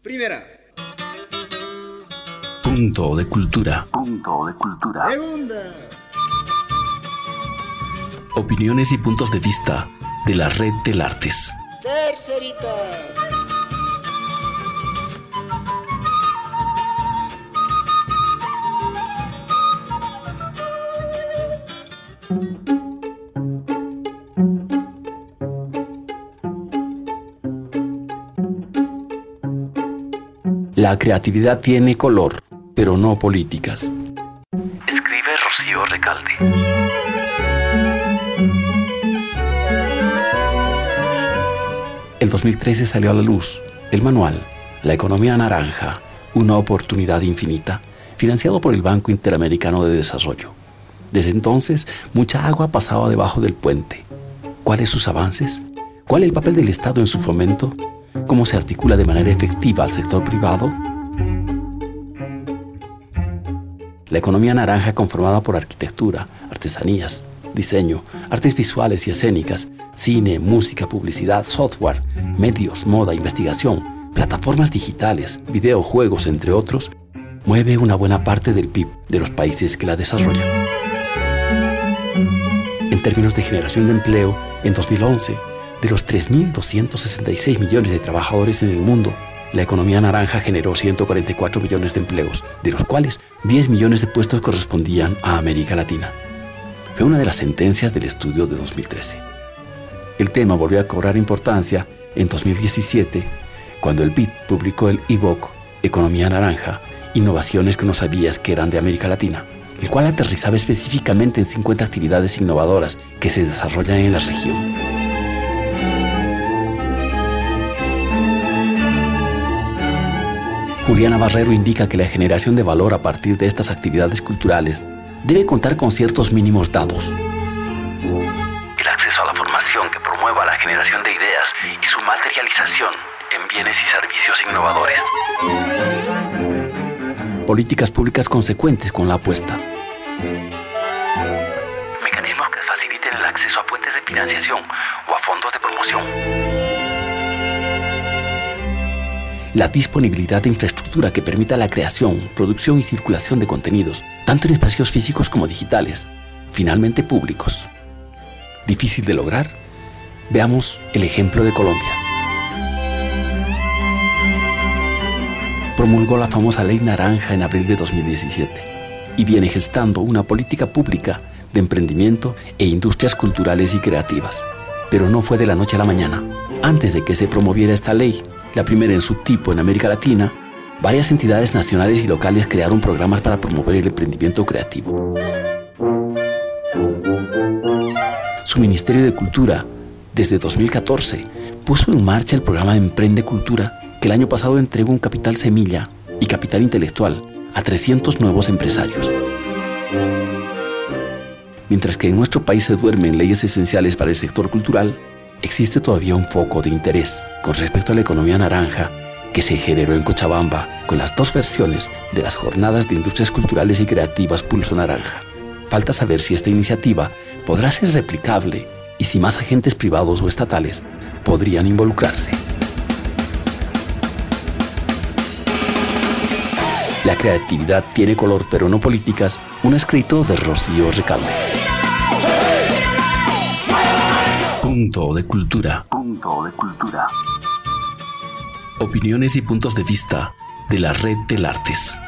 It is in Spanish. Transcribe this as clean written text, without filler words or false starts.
Primera. Punto de cultura. Segunda. Opiniones y puntos de vista de la Red del Artes. Tercerita. La creatividad tiene color, pero no políticas. Escribe Rocío Recalde. El 2013 salió a la luz el manual La economía naranja, una oportunidad infinita, financiado por el Banco Interamericano de Desarrollo. Desde entonces, mucha agua pasaba debajo del puente. ¿Cuáles sus avances? ¿Cuál el papel del Estado en su fomento? ¿Cómo se articula de manera efectiva al sector privado? La economía naranja, conformada por arquitectura, artesanías, diseño, artes visuales y escénicas, cine, música, publicidad, software, medios, moda, investigación, plataformas digitales, videojuegos, entre otros, mueve una buena parte del PIB de los países que la desarrollan. En términos de generación de empleo, en 2011, de los 3.266 millones de trabajadores en el mundo, la economía naranja generó 144 millones de empleos, de los cuales 10 millones de puestos correspondían a América Latina. Fue una de las sentencias del estudio de 2013. El tema volvió a cobrar importancia en 2017, cuando el BID publicó el ebook Economía Naranja, innovaciones que no sabías que eran de América Latina, el cual aterrizaba específicamente en 50 actividades innovadoras que se desarrollan en la región. Juliana Barrero indica que la generación de valor a partir de estas actividades culturales debe contar con ciertos mínimos dados. El acceso a la formación que promueva la generación de ideas y su materialización en bienes y servicios innovadores. Políticas públicas consecuentes con la apuesta. Mecanismos que faciliten el acceso a fuentes de financiación o a fondos de promoción. La disponibilidad de infraestructura que permita la creación, producción y circulación de contenidos, tanto en espacios físicos como digitales, finalmente públicos. ¿Difícil de lograr? Veamos el ejemplo de Colombia. Promulgó la famosa Ley Naranja en abril de 2017 y viene gestando una política pública de emprendimiento e industrias culturales y creativas. Pero no fue de la noche a la mañana. Antes de que se promoviera esta ley, la primera en su tipo en América Latina, varias entidades nacionales y locales crearon programas para promover el emprendimiento creativo. Su Ministerio de Cultura, desde 2014, puso en marcha el programa Emprende Cultura, que el año pasado entregó un capital semilla y capital intelectual a 300 nuevos empresarios. Mientras que en nuestro país se duermen leyes esenciales para el sector cultural, existe todavía un foco de interés con respecto a la economía naranja que se generó en Cochabamba con las dos versiones de las jornadas de industrias culturales y creativas Pulso Naranja. Falta saber si esta iniciativa podrá ser replicable y si más agentes privados o estatales podrían involucrarse. La creatividad tiene color pero no políticas, un escrito de Rocío Recalde. Punto de cultura. Opiniones y puntos de vista de la Red del Artes.